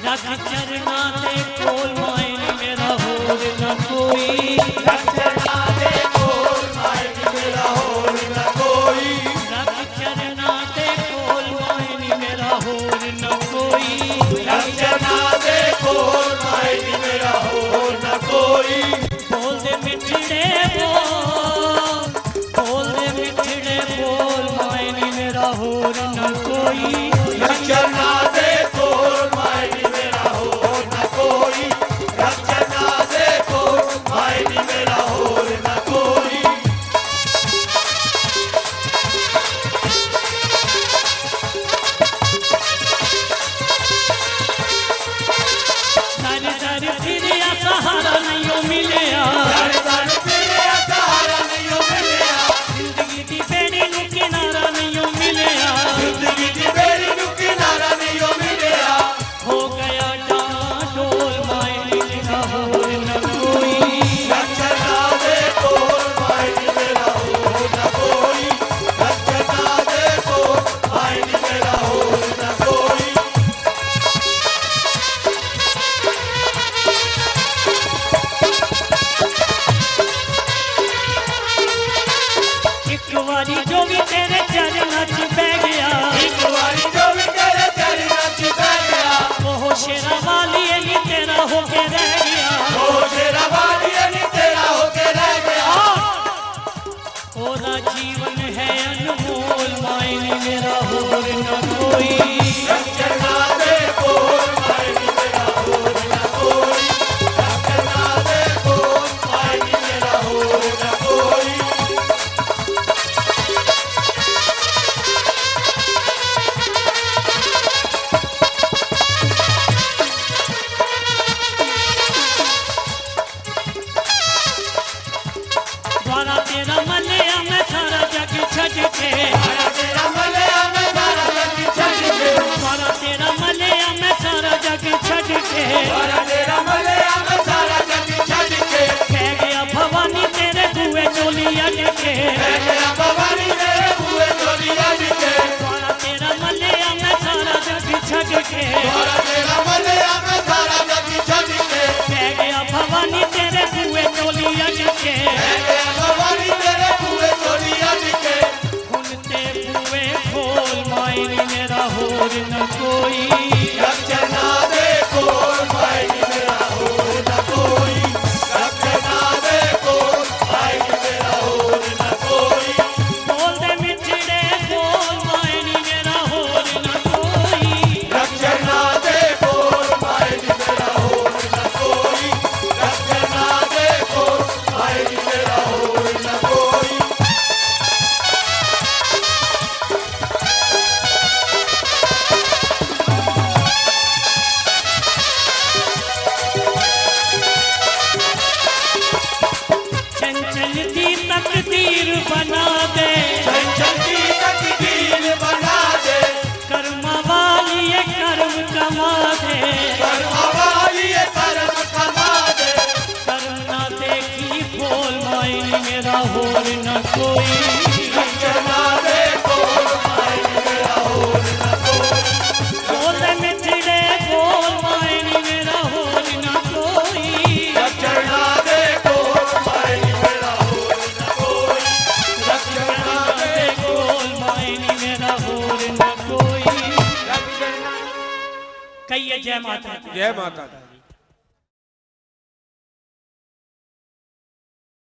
रख चरना दे कोल मायने मेरा होर न कोई, रख चरना दे कोल मायने मेरा होर न कोई, रख चरना दे कोल मायने मेरा होर न कोई, रख चरना दे कोल मायने मेरा होर न कोई। बोल दे मिठड़े बोल दे मिठड़े बोल मायने मेरा होर न कोई, रख चरना दे कोल मायने मेरा होर न कोई, रख चरना दे कोल मायने मेरा होर न कोई। दर दर फिरिया सहारा नहीं मिलिया, दर दर फिरिया सहारा नहीं मिलिया, जिंदगी दी बेड़ी नू किनारा नहीं मिलिया, जिंदगी दी बेड़ी नू किनारा नहीं मिलिया। हो गया डांडोल मायने मेरा होर न कोई, रख चरना दे कोल मायने मेरा होर न कोई, रख चरना दे कोल मायने मेरा होर न कोई। एक बारी जो भी तेरे चरणा च बह गया, एक बारी जो भी तेरे चरणा च बह गया, वो शेरा वाली नहीं तेरा होके रह गया, वो शेरा वाली नहीं तेरा होके रह गया। ओरा जीवन है अनमोल मायने मेरा होर न कोई, रख चरना दे कोल मायने मेरा होर न कोई, रख चरना दे कोल मायने मेरा होर न कोई। द्वारा तेरा मलिया मैं सारा जग छड़ के, द्वारा तेरा मलिया मैं सारा जग छड़ के, द्वारा तेरा मलिया मैं सारा जग छड़ के, द्वारा तेरा मलिया मैं सारा जग छड़ के। कह गया भवानी तेरे बुए चोली अड़ के, कह गया भवानी तेरे बुए चोली अड़ के, द्वारा तेरा मलिया मैं सारा जग छड़ के, द्वारा तेरा मलिया मैं सारा जग छड़ के। कह गया भवानी तेरे बुए चोली अड़ के, कह गया भवानी तेरे बुए चोली अड़ के। हुन ते बुए खोल मायने मेरा होर न कोई, रख चरना दे कोल मायने मेरा होर न कोई, रख चरना दे कोल मायने मेरा होर न कोई। बोल दे मिठड़े बोल मायने मेरा होर न कोई, रख चरना दे कोल मायने मेरा होर न कोई, रख चरना दे कोल मायने मेरा होर न कोई। चंचल दी तकदीर बना दे, चंचल दी तकदीर बना दे, कर्मा वाली ये कर्म कमा दे, कर्मा वाली ये कर्म कमा दे। कर्म ना देखी खोल मायने मेरा होर न कोई, रख चरना दे कोल मायने मेरा होर न कोई। बोल दे मिठड़े बोल मायने मेरा होर न कोई, रख चरना दे कोल मायने मेरा होर न कोई, रख चरना दे कोल मायने मेरा होर न कोई, रख चरना। कहिए जय माता दी। जय माता दी।